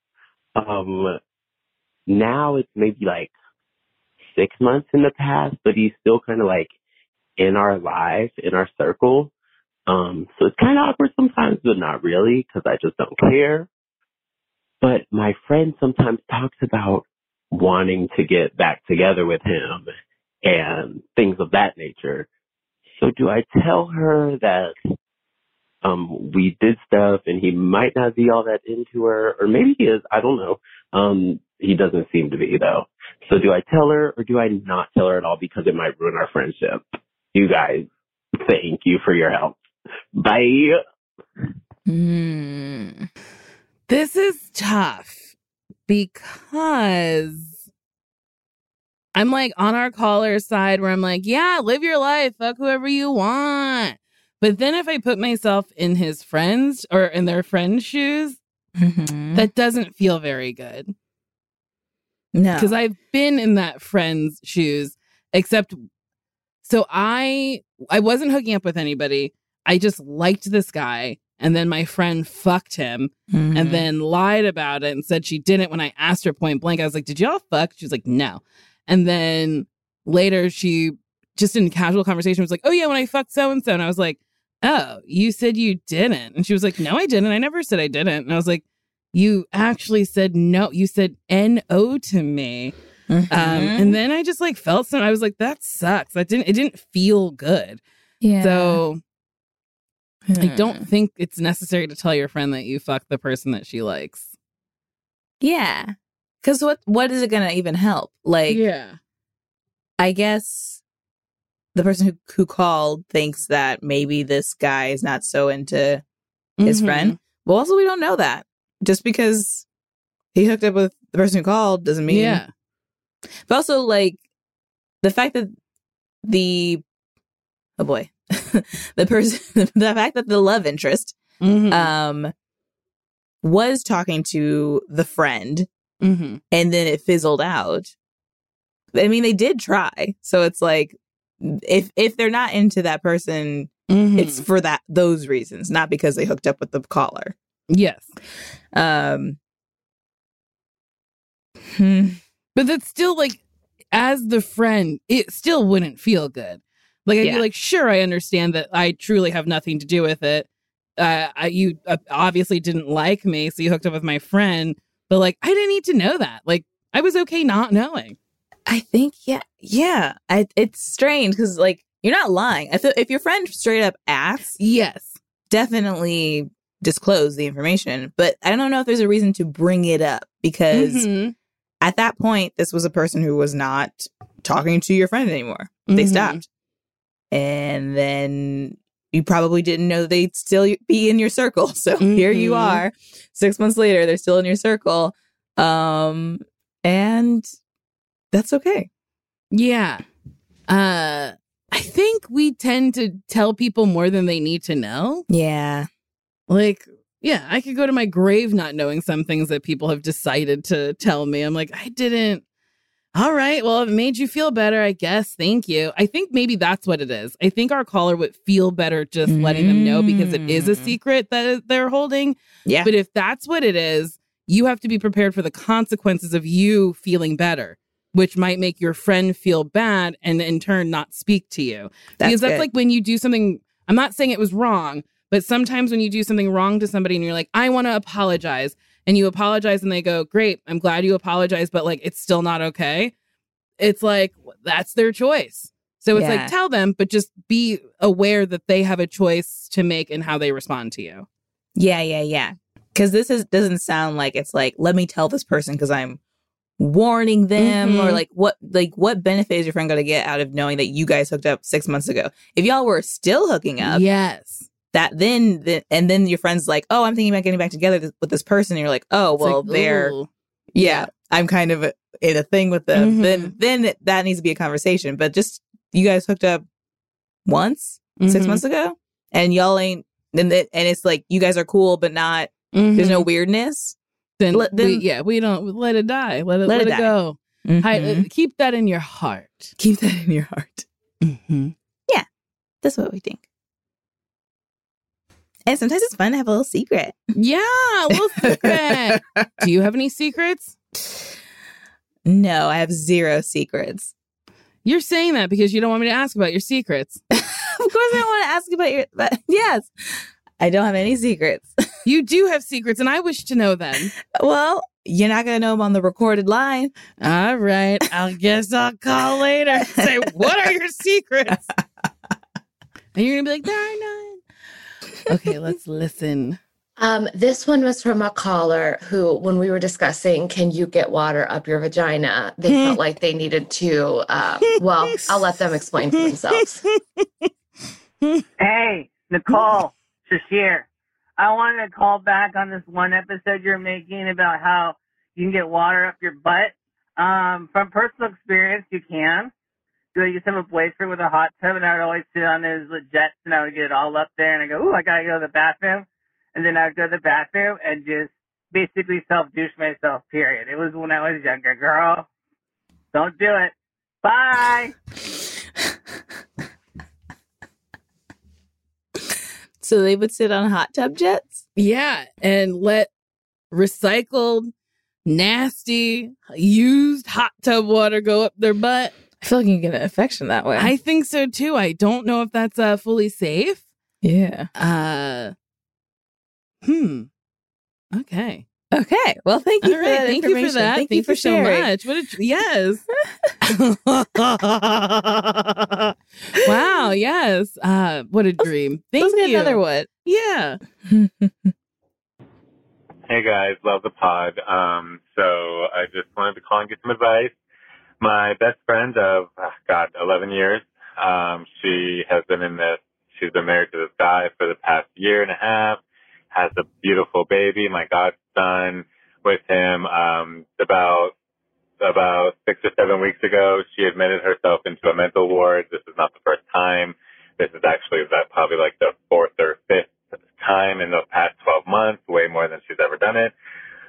now it's maybe like 6 months in the past, but he's still kind of like in our life, in our circle. So it's kind of awkward sometimes, but not really, because I just don't care. But my friend sometimes talks about wanting to get back together with him and things of that nature. So do I tell her that we did stuff and he might not be all that into her, or maybe he is, I don't know. He doesn't seem to be, though. So do I tell her or do I not tell her at all because it might ruin our friendship? You guys, thank you for your help. Bye. This is tough because I'm like on our caller's side where I'm like, yeah, live your life, fuck whoever you want. But then if I put myself in his friends or in their friends' shoes, that doesn't feel very good. No. Because I've been in that friend's shoes, except so I wasn't hooking up with anybody. I just liked this guy. And then my friend fucked him and then lied about it and said she didn't when I asked her point blank. I was like, did y'all fuck? She was like, no. And then later she just in casual conversation was like, oh yeah, when I fucked so-and-so. And I was like, oh, you said you didn't. And she was like, no, I didn't. I never said I didn't. And I was like, you actually said no. You said N-O to me. And then I just like felt something. I was like, that sucks. It didn't feel good. Yeah. So I don't think it's necessary to tell your friend that you fucked the person that she likes. Yeah. Because what is it going to even help? Like, Yeah. I guess the person who called thinks that maybe this guy is not so into his friend. But also, we don't know that. Just because he hooked up with the person who called doesn't mean. Yeah. But also, like, the fact that the fact that the love interest was talking to the friend and then it fizzled out. I mean, they did try. So it's like, if they're not into that person, it's for those reasons, not because they hooked up with the caller. Yes. Hmm. But that's still like, as the friend, it still wouldn't feel good. Like, I'd be like, sure, I understand that I truly have nothing to do with it. You obviously didn't like me, so you hooked up with my friend. But like, I didn't need to know that. Like, I was okay not knowing. I think, yeah. It's strange because, like, you're not lying. If your friend straight up asks, yes, definitely disclose the information. But I don't know if there's a reason to bring it up because at that point, this was a person who was not talking to your friend anymore. They stopped. And then you probably didn't know they'd still be in your circle. So here you are, 6 months later, they're still in your circle. And that's okay. Yeah. I think we tend to tell people more than they need to know. Yeah. Like, yeah, I could go to my grave not knowing some things that people have decided to tell me. I'm like, I didn't. All right. Well, if it made you feel better, I guess. Thank you. I think maybe that's what it is. I think our caller would feel better just letting them know because it is a secret that they're holding. Yeah. But if that's what it is, you have to be prepared for the consequences of you feeling better, which might make your friend feel bad and in turn not speak to you. Because that's like when you do something, I'm not saying it was wrong, but sometimes when you do something wrong to somebody and you're like, I want to apologize. And you apologize and they go, great, I'm glad you apologized, but like, it's still not okay. It's like, that's their choice. So it's like, tell them, but just be aware that they have a choice to make in how they respond to you. Yeah. Because this doesn't sound like it's like, let me tell this person because I'm warning them or like what benefit is your friend going to get out of knowing that you guys hooked up 6 months ago? If y'all were still hooking up. Yes. Then your friend's like, oh, I'm thinking about getting back together with this person. And you're like, oh, well, like, I'm kind of in a thing with them. Then that needs to be a conversation. But just you guys hooked up once 6 months ago and y'all ain't, and it's like you guys are cool, but not, there's no weirdness. Then we don't let it die. Let it go. Keep that in your heart. Keep that in your heart. Yeah, that's what we think. And sometimes it's fun to have a little secret. Yeah, a little secret. Do you have any secrets? No, I have 0 secrets. You're saying that because you don't want me to ask about your secrets. Of course I don't want to ask about your... But yes, I don't have any secrets. You do have secrets, and I wish to know them. Well, you're not going to know them on the recorded line. All right. I guess I'll call later and say, what are your secrets? And you're going to be like, there are none. Okay, let's listen. This one was from a caller who, when we were discussing, can you get water up your vagina? They felt like they needed to, well, I'll let them explain for themselves. Hey, Nicole, Shashir. I wanted to call back on this one episode you're making about how you can get water up your butt. From personal experience, you can. So I used to have a boyfriend with a hot tub, and I would always sit on his jets, and I would get it all up there, and I go, ooh, I gotta go to the bathroom. And then I would go to the bathroom and just basically self-douche myself, period. It was when I was younger, girl. Don't do it. Bye! So they would sit on hot tub jets? Yeah, and let recycled, nasty, used hot tub water go up their butt. I feel like you can get an infection that way. I think so, too. I don't know if that's fully safe. Yeah. Okay. Okay. Well, thank you All for right, that thank you for information. that. Thank Thank you for you so sharing. much. Yes. Wow. Yes. What a dream. Thank Let's get you. another one. Yeah. Hey guys, love the pod. So I just wanted to call and get some advice. My best friend of 11 years. She's been married to this guy for the past year and a half. Has a beautiful baby, my godson, with him. About 6 or 7 weeks ago, she admitted herself into a mental ward. This is not the first time. This is actually probably like the fourth or fifth time in the past 12 months, way more than she's ever done it.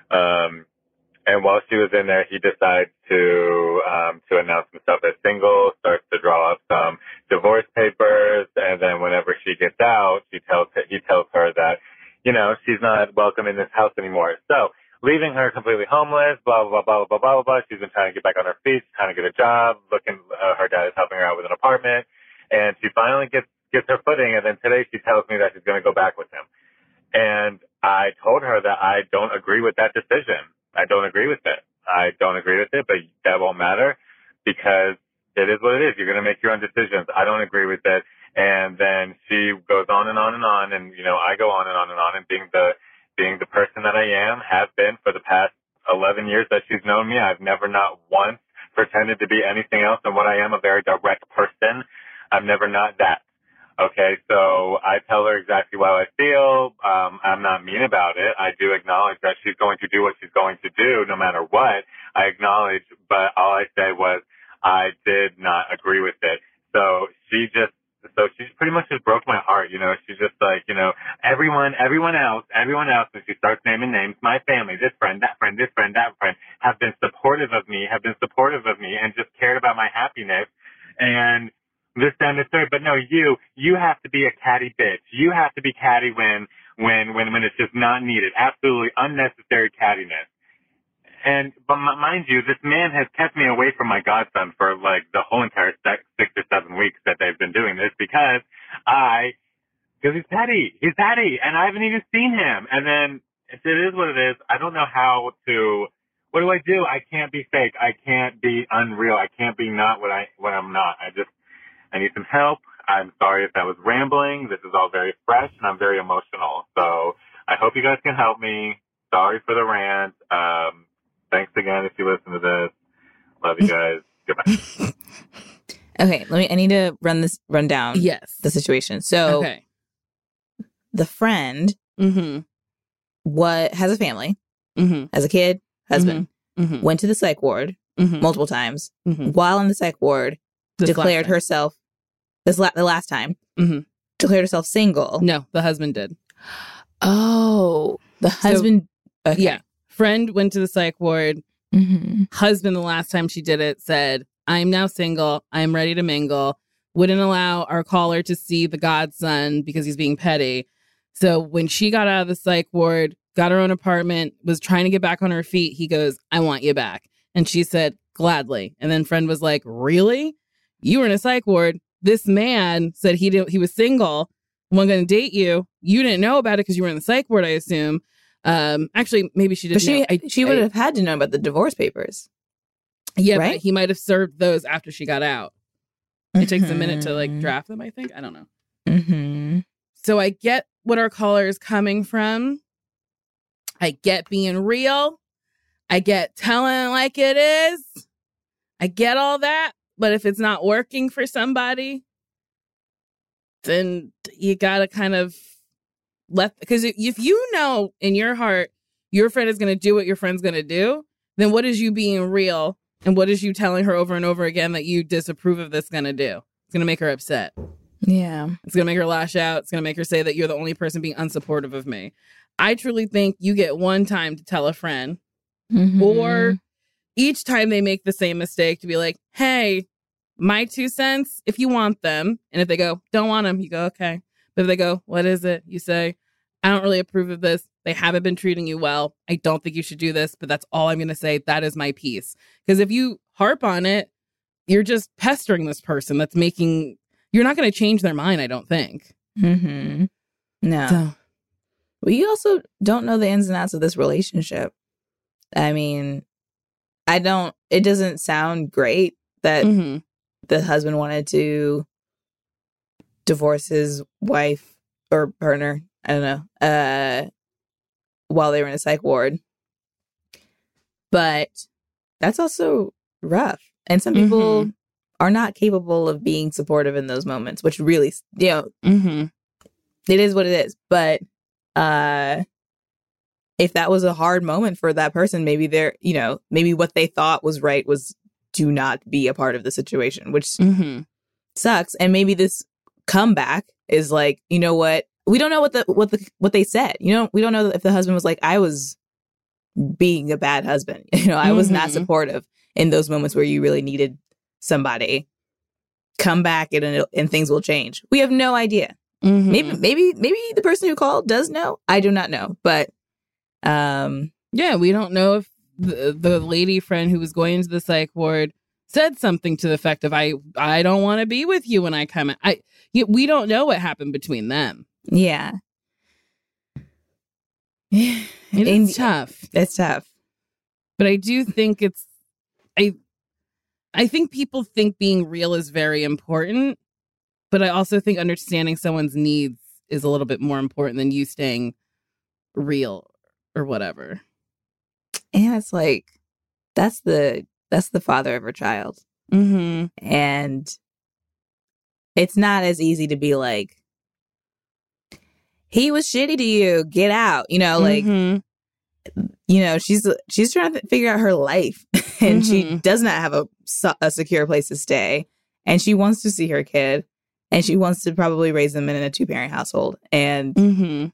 And while she was in there, he decides to announce himself as single, starts to draw up some divorce papers, and then whenever she gets out, he tells her that, she's not welcome in this house anymore. So, leaving her completely homeless, blah, blah, blah, blah, blah, blah, blah. She's been trying to get back on her feet, trying to get a job, her dad is helping her out with an apartment, and she finally gets her footing, and then today she tells me that she's going to go back with him. And I told her that I don't agree with that decision. I don't agree with it. But that won't matter because it is what it is. You're going to make your own decisions. I don't agree with it. And then she goes on and on and on. And, I go on and on and on. And being the person that I am, have been for the past 11 years that she's known me, I've never not once pretended to be anything else than what I am, a very direct person. I've never not that. Okay, so I tell her exactly how I feel. I'm not mean about it. I do acknowledge that she's going to do what she's going to do no matter what. I acknowledge, but all I said was I did not agree with it. So she pretty much just broke my heart. She's just like, everyone else, and she starts naming names, my family, this friend, that friend, this friend, that friend, have been supportive of me, and just cared about my happiness. And this, that, and the third, but no, you have to be a catty bitch. You have to be catty when it's just not needed. Absolutely unnecessary cattiness. But mind you, this man has kept me away from my godson for like the whole entire 6 or 7 weeks that they've been doing this because he's petty. He's petty, and I haven't even seen him. And then it is what it is. I don't know what do I do? I can't be fake. I can't be unreal. I can't be not what I'm not. I need some help. I'm sorry if that was rambling. This is all very fresh, and I'm very emotional. So I hope you guys can help me. Sorry for the rant. Thanks again if you listen to this. Love you guys. Goodbye. Okay, I need to run down Yes. the situation. So Okay. the friend has a family, has a kid, husband, went to the psych ward multiple times. While in the psych ward, declared herself the last time, declared herself single. No, the husband did. Oh, the husband. Okay. Yeah. Friend went to the psych ward. Husband, the last time she did it, said, I'm now single. I'm ready to mingle. Wouldn't allow our caller to see the godson because he's being petty. So when she got out of the psych ward, got her own apartment, was trying to get back on her feet, he goes, I want you back. And she said, gladly. And then friend was like, really? You were in a psych ward. This man said he was single, wasn't going to date you. You didn't know about it because you were in the psych ward, I assume. Actually, maybe she didn't know. She would have had to know about the divorce papers. Yeah, right? But he might have served those after she got out. It takes a minute to like draft them, I think. I don't know. So I get what our caller is coming from. I get being real. I get telling like it is. I get all that. But if it's not working for somebody, then you got to kind of because if you know in your heart your friend is going to do what your friend's going to do, then what is you being real and what is you telling her over and over again that you disapprove of this going to do? It's going to make her upset. Yeah. It's going to make her lash out. It's going to make her say that you're the only person being unsupportive of me. I truly think you get one time to tell a friend or each time they make the same mistake to be like, hey, my 2 cents, if you want them. And if they go, don't want them, you go, okay. But if they go, what is it? You say, I don't really approve of this. They haven't been treating you well. I don't think you should do this, but that's all I'm going to say. That is my piece. Because if you harp on it, you're just pestering this person you're not going to change their mind, I don't think. No. So, We also don't know the ins and outs of this relationship. I mean, it doesn't sound great that the husband wanted to divorce his wife or partner, I don't know, while they were in a psych ward. But that's also rough. And some people are not capable of being supportive in those moments, which really, it is what it is. But if that was a hard moment for that person, maybe maybe what they thought was right was to not be a part of the situation, which sucks. And maybe this comeback is like, you know what? We don't know what they said. We don't know if the husband was like, I was being a bad husband. I was not supportive in those moments where you really needed somebody. Come back and things will change. We have no idea. Maybe the person who called does know. I do not know. But we don't know if the lady friend who was going to the psych ward said something to the effect of, I don't want to be with you when I come in. We don't know what happened between them. Yeah. It's tough. It's tough. But I do think I think people think being real is very important, but I also think understanding someone's needs is a little bit more important than you staying real or whatever. And it's like, that's the father of her child. And it's not as easy to be like, he was shitty to you, get out, she's trying to figure out her life and she does not have a secure place to stay, and she wants to see her kid, and she wants to probably raise them in a 2-parent household. And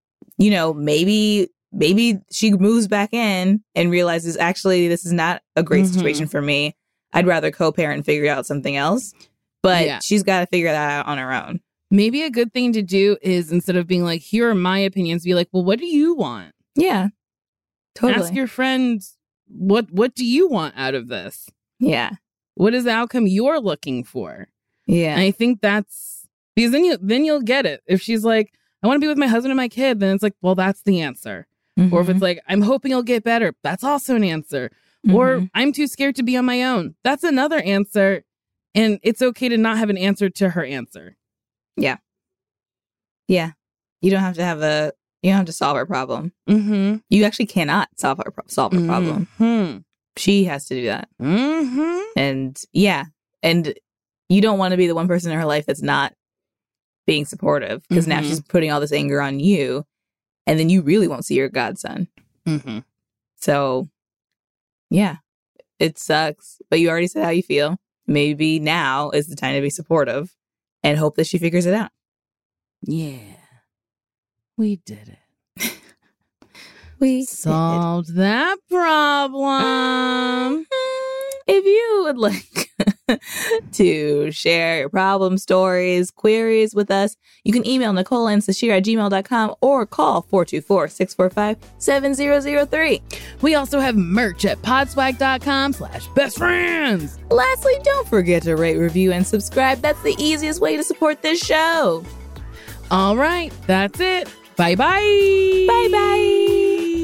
maybe she moves back in and realizes, actually, this is not a great situation for me. I'd rather co-parent and figure out something else. But she's got to figure that out on her own. Maybe a good thing to do is, instead of being like, here are my opinions, be like, well, what do you want? Yeah. Totally. Ask your friend, what do you want out of this? Yeah. What is the outcome you're looking for? Yeah. And I think that's, because then you'll get it. If she's like, I want to be with my husband and my kid, then it's like, well, that's the answer. Or if it's like, I'm hoping you'll get better, that's also an answer. Or I'm too scared to be on my own. That's another answer. And it's okay to not have an answer to her answer. Yeah. Yeah. You don't have to solve her problem. You actually cannot solve her problem. She has to do that. And and you don't want to be the one person in her life that's not being supportive, because now she's putting all this anger on you, and then you really won't see your godson. So, yeah, it sucks. But you already said how you feel. Maybe now is the time to be supportive and hope that she figures it out. Yeah. We did it. We solved that problem. If you would like to share your problem stories, queries with us, you can email NicoleandSashir@gmail.com or call 424-645-7003. We also have merch at podswag.com/bestfriends. Lastly, don't forget to rate, review, and subscribe. That's the easiest way to support this show. All right, that's it. Bye-bye. Bye-bye.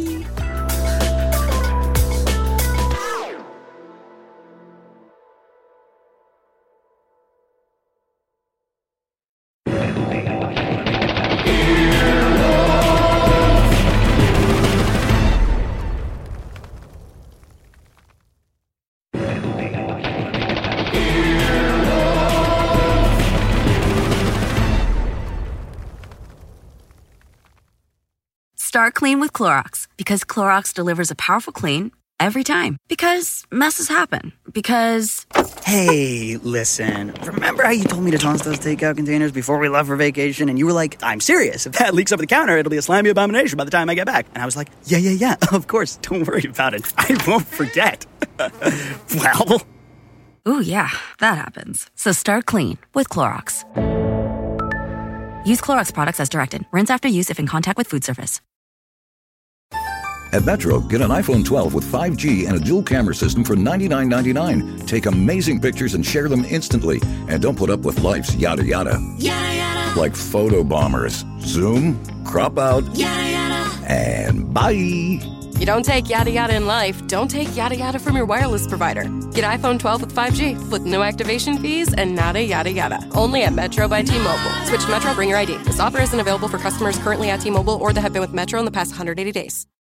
Start clean with Clorox, because Clorox delivers a powerful clean every time. Because messes happen. Because... Hey, listen. Remember how you told me to toss those takeout containers before we left for vacation? And you were like, I'm serious. If that leaks over the counter, it'll be a slimy abomination by the time I get back. And I was like, yeah, of course. Don't worry about it. I won't forget. Well... Ooh, yeah, that happens. So start clean with Clorox. Use Clorox products as directed. Rinse after use if in contact with food surface. At Metro, get an iPhone 12 with 5G and a dual camera system for $99.99. Take amazing pictures and share them instantly. And don't put up with life's yada yada. Yada yada. Like photo bombers. Zoom, crop out. Yada yada. And bye. You don't take yada yada in life, don't take yada yada from your wireless provider. Get iPhone 12 with 5G with no activation fees and nada yada yada. Only at Metro by T-Mobile. Switch to Metro, bring your ID. This offer isn't available for customers currently at T-Mobile or that have been with Metro in the past 180 days.